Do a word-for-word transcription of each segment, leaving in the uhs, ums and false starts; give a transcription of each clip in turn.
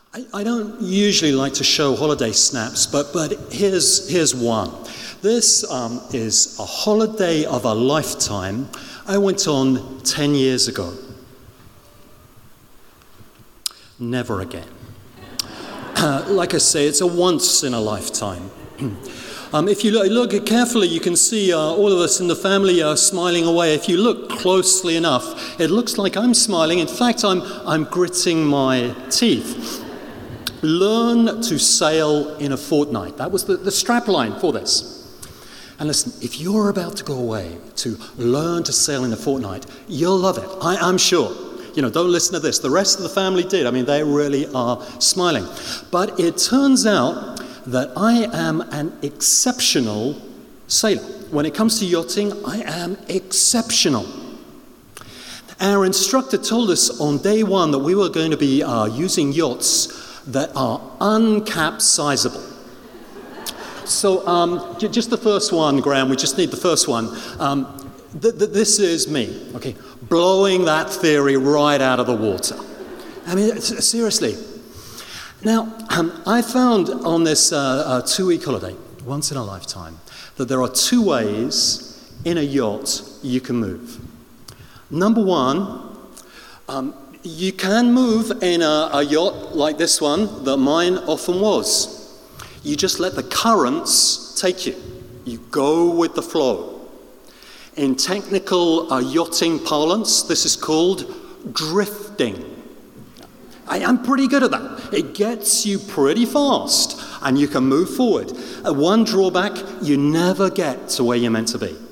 I, I don't usually like to show holiday snaps, but, but here's, here's one. This um, is a holiday of a lifetime I went on ten years ago. Never again. Uh, like I say, it's a once in a lifetime. Um, if you look, look carefully, you can see uh, all of us in the family are smiling away. If you look closely enough, it looks like I'm smiling. In fact, I'm, I'm gritting my teeth. Learn to sail in a fortnight. That was the, the strapline for this. And listen, if you're about to go away to learn to sail in a fortnight, you'll love it. I, I'm sure. You know, don't listen to this. The rest of the family did. I mean, they really are smiling. But it turns out that I am an exceptional sailor. When it comes to yachting, I am exceptional. Our instructor told us on day one that we were going to be uh, using yachts that are uncapsizable. So um, j- just the first one, Graham, we just need the first one. Um, th- th- this is me, okay, blowing that theory right out of the water. I mean, it's, seriously. Now, um, I found on this uh, uh, two-week holiday, once in a lifetime, that there are two ways in a yacht you can move. Number one, um, you can move in a, a yacht like this one that mine often was. You just let the currents take you. You go with the flow. In technical uh, yachting parlance, this is called drifting. I am pretty good at that. It gets you pretty fast and you can move forward. Uh, one drawback, you never get to where you're meant to be.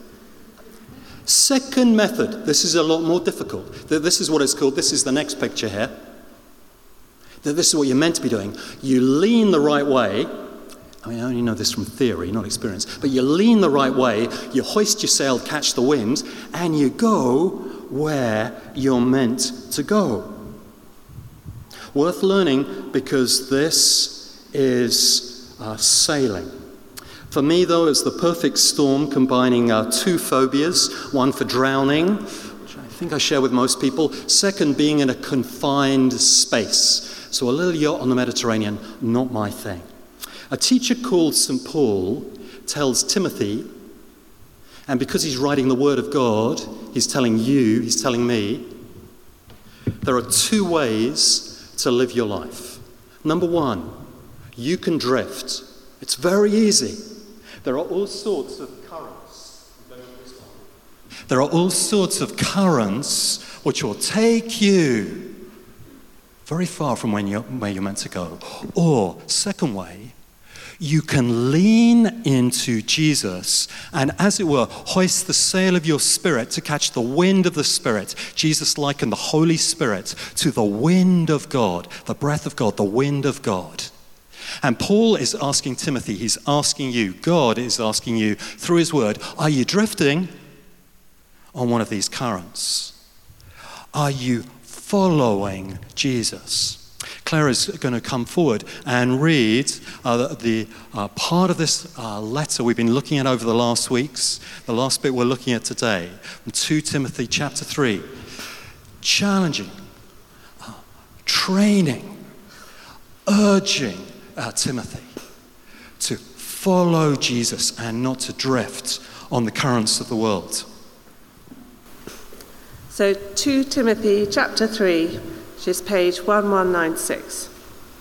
Second method, this is a lot more difficult. This is what it's called, this is the next picture here. This is what you're meant to be doing. You lean the right way. I mean, I only know this from theory, not experience. But you lean the right way, you hoist your sail, catch the wind, and you go where you're meant to go. Worth learning because this is uh, sailing. For me, though, it's the perfect storm combining uh, two phobias, one for drowning, which I think I share with most people, second being in a confined space. So a little yacht on the Mediterranean, not my thing. A teacher called Saint Paul tells Timothy, and because he's writing the Word of God, he's telling you, he's telling me, there are two ways to live your life. Number one, you can drift. It's very easy. There are all sorts of currents. There are all sorts of currents which will take you very far from when you're, where you're meant to go. Or, second way, you can lean into Jesus and, as it were, hoist the sail of your spirit to catch the wind of the Spirit. Jesus likened the Holy Spirit to the wind of God, the breath of God, the wind of God. And Paul is asking Timothy, he's asking you, God is asking you through his word, are you drifting on one of these currents? Are you following Jesus? Claire is going to come forward and read uh, the uh, part of this uh, letter we've been looking at over the last weeks, the last bit we're looking at today, from Second Timothy chapter three. Challenging, uh, training, urging uh, Timothy to follow Jesus and not to drift on the currents of the world. So Second Timothy chapter three, which is page eleven ninety-six.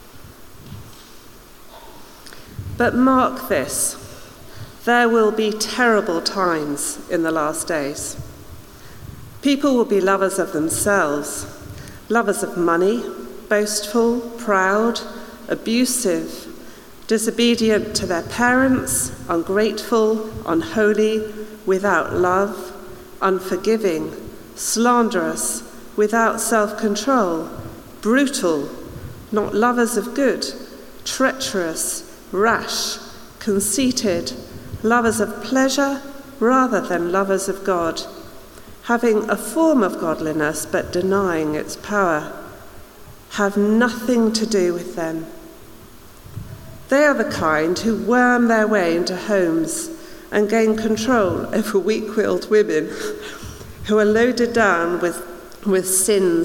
But mark this, there will be terrible times in the last days. People will be lovers of themselves, lovers of money, boastful, proud, abusive, disobedient to their parents, ungrateful, unholy, without love, unforgiving, slanderous, without self-control, brutal, not lovers of good, treacherous, rash, conceited, lovers of pleasure rather than lovers of God, having a form of godliness but denying its power. Have nothing to do with them. They are the kind who worm their way into homes and gain control over weak-willed women who are loaded down with, with sins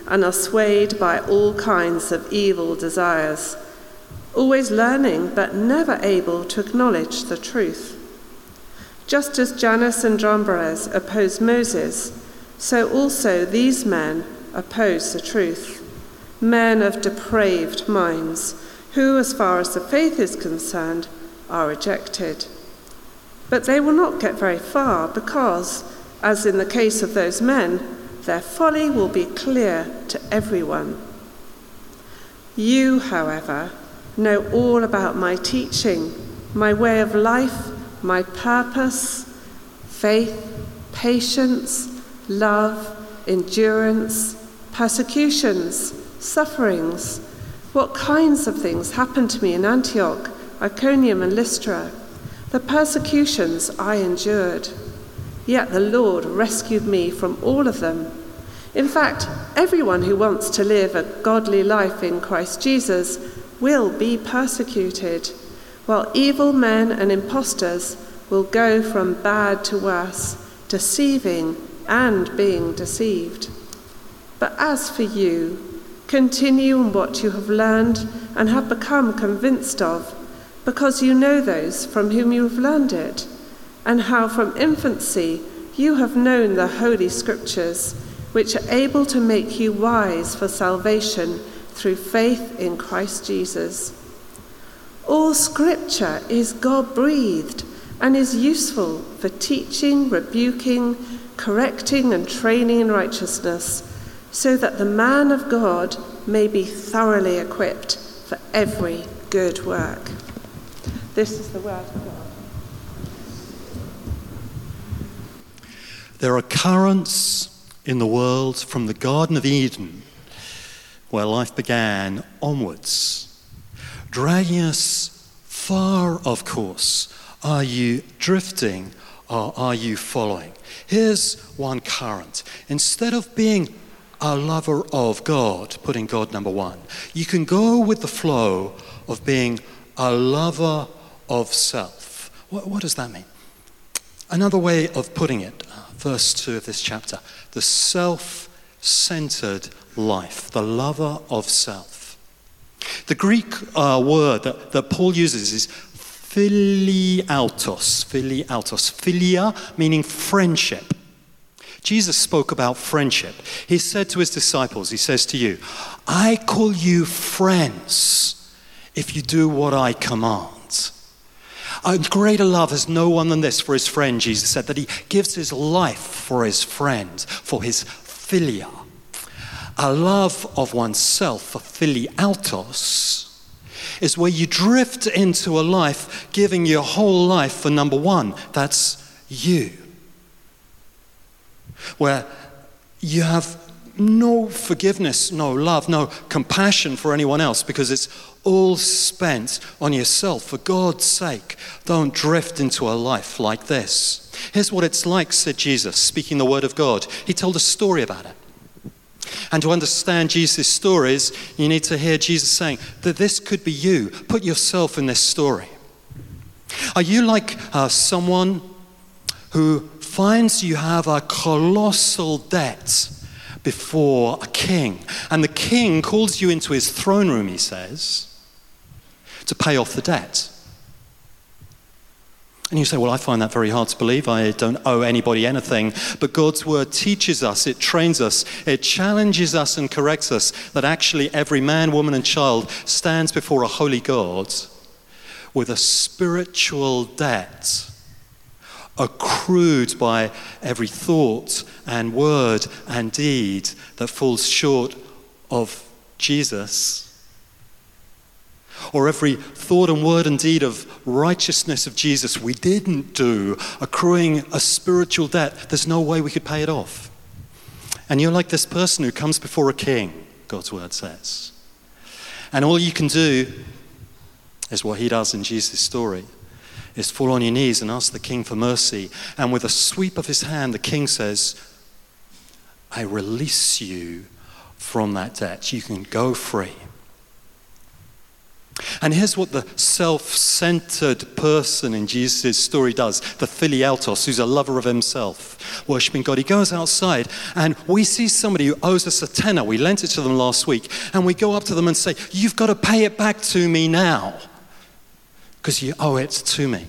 and are swayed by all kinds of evil desires, always learning but never able to acknowledge the truth. Just as Jannes and Jambres opposed Moses, so also these men oppose the truth, men of depraved minds, who, as far as the faith is concerned, are rejected. But they will not get very far because, as in the case of those men, their folly will be clear to everyone. You, however, know all about my teaching, my way of life, my purpose, faith, patience, love, endurance, persecutions, sufferings, what kinds of things happened to me in Antioch, Iconium, and Lystra, the persecutions I endured. Yet the Lord rescued me from all of them. In fact, everyone who wants to live a godly life in Christ Jesus will be persecuted, while evil men and impostors will go from bad to worse, deceiving and being deceived. But as for you, continue in what you have learned and have become convinced of, because you know those from whom you have learned it, and how from infancy you have known the Holy Scriptures, which are able to make you wise for salvation through faith in Christ Jesus. All Scripture is God-breathed and is useful for teaching, rebuking, correcting, and training in righteousness, so that the man of God may be thoroughly equipped for every good work. This is the word of God. There are currents in the world from the Garden of Eden, where life began, onwards, dragging us far off course. Are you drifting or are you following? Here's one current. Instead of being a lover of God, putting God number one, you can go with the flow of being a lover of self. What, what does that mean? Another way of putting it, uh, verse two of this chapter, the self-centered life, the lover of self. The Greek uh, word that, that Paul uses is philiautos, philiautos, philia meaning friendship. Jesus spoke about friendship. He said to his disciples, he says to you, I call you friends if you do what I command. A greater love has no one than this for his friend, Jesus said, that he gives his life for his friend, for his philia. A love of oneself, a philiautos, is where you drift into a life giving your whole life for number one. That's you. Where you have no forgiveness, no love, no compassion for anyone else because it's all spent on yourself. For God's sake, don't drift into a life like this. Here's what it's like, said Jesus, speaking the word of God. He told a story about it. And to understand Jesus' stories, you need to hear Jesus saying that this could be you. Put yourself in this story. Are you like uh, someone who finds you have a colossal debt before a king, and the king calls you into his throne room, he says, to pay off the debt? And you say, well, I find that very hard to believe. I don't owe anybody anything. But God's word teaches us, it trains us, it challenges us and corrects us that actually every man, woman, and child stands before a holy God with a spiritual debt accrued by every thought and word and deed that falls short of Jesus, or every thought and word and deed of righteousness of Jesus we didn't do, accruing a spiritual debt. There's no way we could pay it off. And you're like this person who comes before a king, God's word says. And all you can do is what he does in Jesus' story, is fall on your knees and ask the king for mercy. And with a sweep of his hand, the king says, I release you from that debt. You can go free. And here's what the self-centered person in Jesus' story does, the philiautos, who's a lover of himself, worshipping God. He goes outside, and we see somebody who owes us a tenner. We lent it to them last week, and we go up to them and say, you've got to pay it back to me now, because you owe it to me.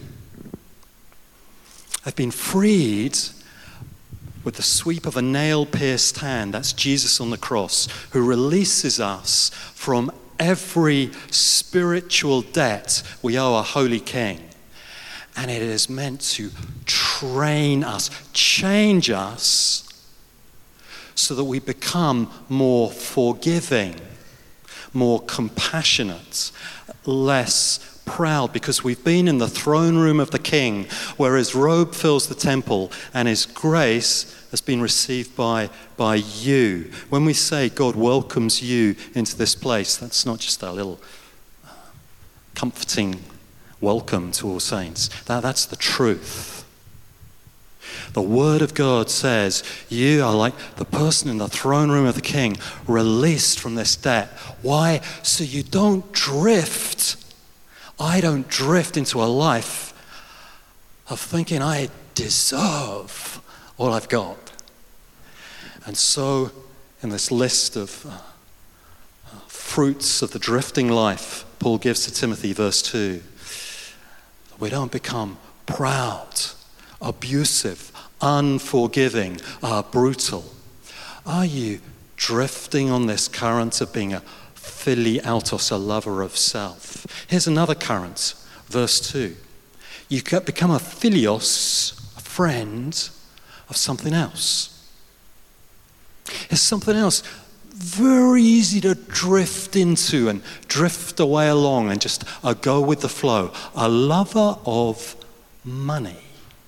I've been freed with the sweep of a nail-pierced hand. That's Jesus on the cross, who releases us from every spiritual debt we owe our holy King. And it is meant to train us, change us, so that we become more forgiving, more compassionate, less proud, because we've been in the throne room of the King, where his robe fills the temple and his grace has been received by, by you. When we say God welcomes you into this place, that's not just a little uh, comforting welcome to all saints. That, that's the truth. The Word of God says you are like the person in the throne room of the King, released from this debt. Why? So you don't drift. I don't drift into a life of thinking I deserve all I've got. And so, in this list of uh, uh, fruits of the drifting life, Paul gives to Timothy, verse two, we don't become proud, abusive, unforgiving, uh, brutal. Are you drifting on this current of being a philiautos, a lover of self? Here's another current, verse two. You become a philios, a friend of something else. It's something else very easy to drift into and drift away along and just uh, go with the flow. A lover of money.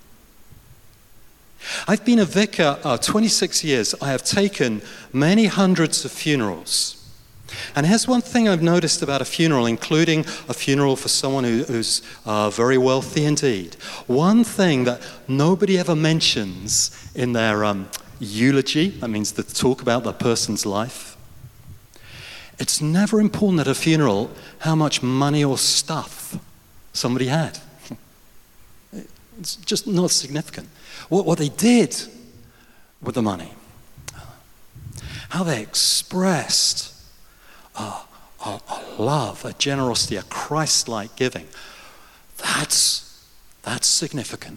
I've been a vicar uh, twenty-six years. I have taken many hundreds of funerals. And here's one thing I've noticed about a funeral, including a funeral for someone who, who's uh, very wealthy indeed. One thing that nobody ever mentions in their um, eulogy, that means the talk about the person's life, it's never important at a funeral how much money or stuff somebody had. It's just not significant. What, what they did with the money, how they expressed A, a, a love, a generosity, a Christ-like giving. That's, that's significant.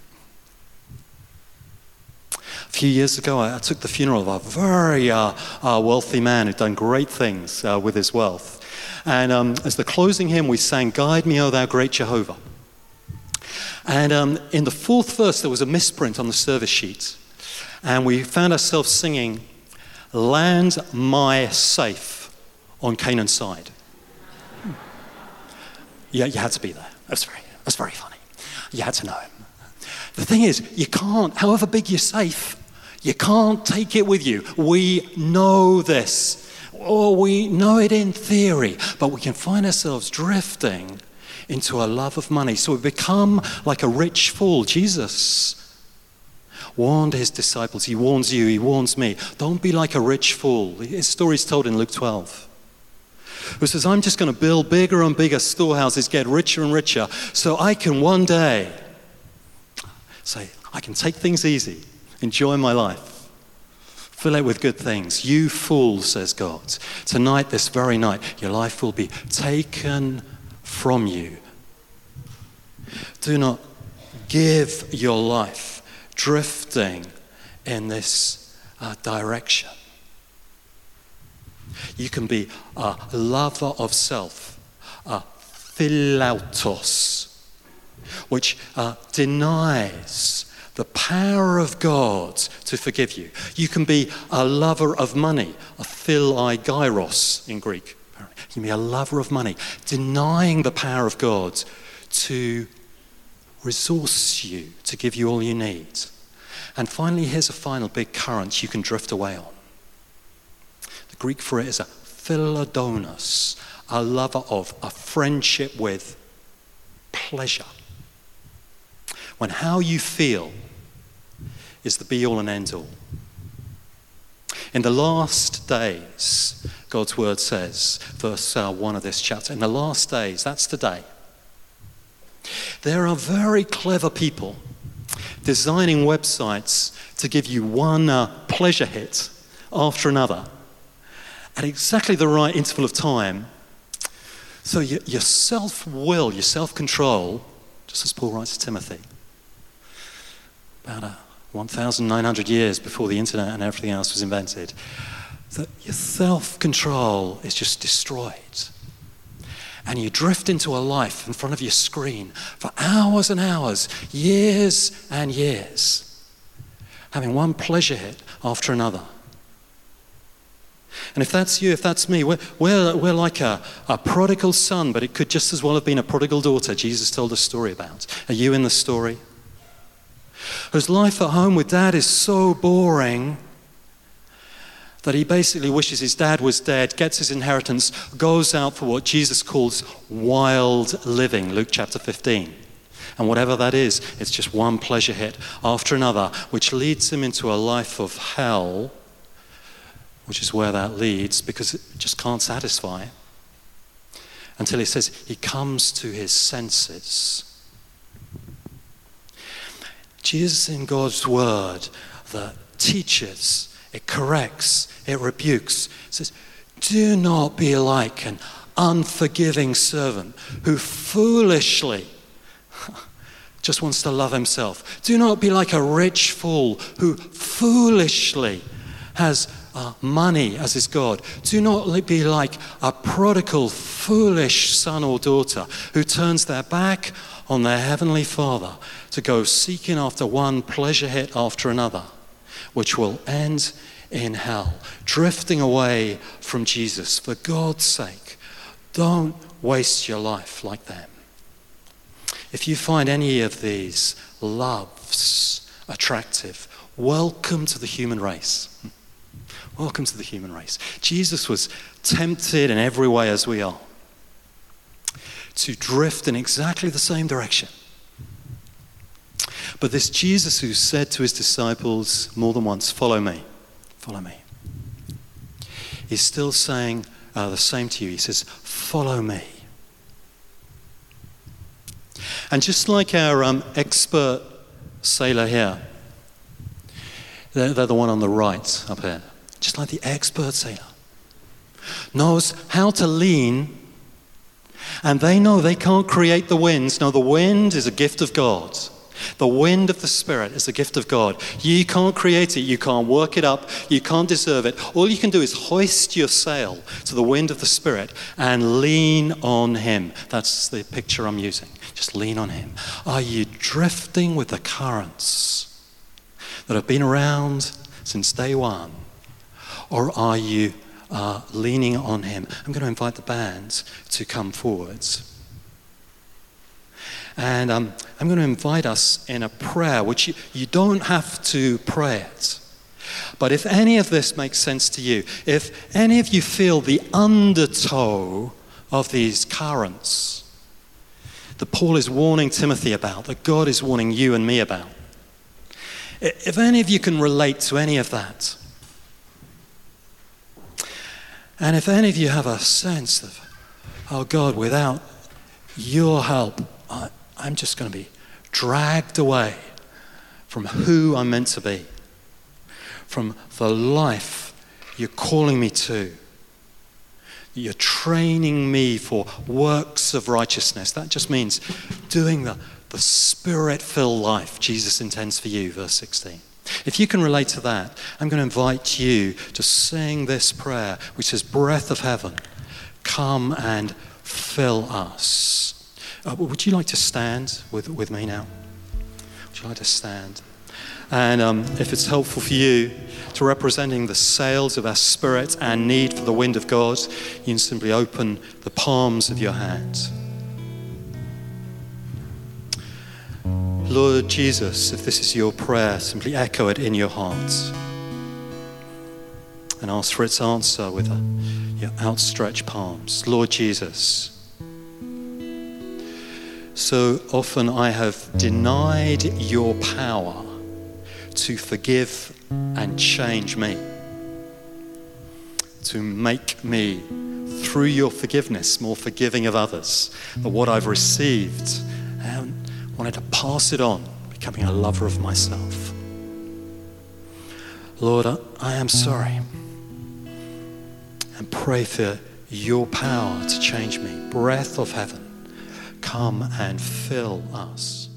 A few years ago, I, I took the funeral of a very uh, uh, wealthy man who'd done great things uh, with his wealth. And um, as the closing hymn, we sang, "Guide me, O thou great Jehovah." And um, in the fourth verse, there was a misprint on the service sheet. And we found ourselves singing, "Land my safe on Canaan's side." Yeah, you had to be there. That's very, that's very funny. You had to know him. The thing is, you can't, however big your safe, you can't take it with you. We know this. Or we know it in theory, but we can find ourselves drifting into a love of money. So we become like a rich fool. Jesus warned his disciples. He warns you, he warns me. Don't be like a rich fool. His story is told in Luke twelve. Who says, I'm just going to build bigger and bigger storehouses, get richer and richer, so I can one day say, I can take things easy, enjoy my life, fill it with good things. You fool, says God. Tonight, this very night, your life will be taken from you. Do not give your life drifting in this uh, direction. You can be a lover of self, a philautos, which uh, denies the power of God to forgive you. You can be a lover of money, a philaigyros in Greek. You can be a lover of money, denying the power of God to resource you, to give you all you need. And finally, here's a final big current you can drift away on. The Greek for it is a philodonos, a lover of, a friendship with pleasure. When how you feel is the be-all and end-all. In the last days, God's word says, verse uh, one of this chapter, in the last days, that's today, there are very clever people designing websites to give you one uh, pleasure hit after another at exactly the right interval of time. So your, your self-will, your self-control, just as Paul writes to Timothy, about uh, one thousand nine hundred years before the internet and everything else was invented, that your self-control is just destroyed. And you drift into a life in front of your screen for hours and hours, years and years, having one pleasure hit after another. And if that's you, if that's me, we're, we're, we're like a, a prodigal son, but it could just as well have been a prodigal daughter Jesus told a story about. Are you in the story? Whose life at home with dad is so boring that he basically wishes his dad was dead, gets his inheritance, goes out for what Jesus calls wild living, Luke chapter fifteen. And whatever that is, it's just one pleasure hit after another, which leads him into a life of hell, which is where that leads, because it just can't satisfy, until he says he comes to his senses. Jesus in God's word that teaches, it corrects, it rebukes. It says, do not be like an unforgiving servant who foolishly just wants to love himself. Do not be like a rich fool who foolishly has uh, money as his God. Do not be like a prodigal, foolish son or daughter who turns their back on their heavenly Father to go seeking after one pleasure hit after another, which will end in hell, drifting away from Jesus. For God's sake, don't waste your life like them. If you find any of these loves attractive, welcome to the human race. Welcome to the human race. Jesus was tempted in every way as we are to drift in exactly the same direction. But this Jesus who said to his disciples more than once, follow me, follow me, he's still saying uh, the same to you. He says, follow me. And just like our um, expert sailor here, they're, they're the one on the right up here, just like the expert sailor, knows how to lean, and they know they can't create the winds. No, the wind is a gift of God. The wind of the Spirit is a gift of God. You can't create it. You can't work it up. You can't deserve it. All you can do is hoist your sail to the wind of the Spirit and lean on him. That's the picture I'm using. Just lean on him. Are you drifting with the currents that have been around since day one? Or are you uh, leaning on him? I'm going to invite the band to come forwards. And um, I'm going to invite us in a prayer, which you, you don't have to pray it. But if any of this makes sense to you, if any of you feel the undertow of these currents that Paul is warning Timothy about, that God is warning you and me about, if any of you can relate to any of that, and if any of you have a sense of, oh God, without your help, I, I'm just going to be dragged away from who I'm meant to be, from the life you're calling me to. You're training me for works of righteousness. That just means doing the, the Spirit-filled life Jesus intends for you, verse sixteen. If you can relate to that, I'm going to invite you to sing this prayer, which says, breath of heaven, come and fill us. Uh, would you like to stand with, with me now? Would you like to stand? And um, if it's helpful for you to representing the sails of our spirit and need for the wind of God, you can simply open the palms of your hands. Lord Jesus, if this is your prayer, simply echo it in your heart and ask for its answer with a, your outstretched palms. Lord Jesus, so often I have denied your power to forgive and change me. to make me, through your forgiveness, more forgiving of others. But what I've received, I wanted to pass it on, becoming a lover of myself. Lord, I am sorry, and pray for your power to change me. Breath of heaven, come and fill us.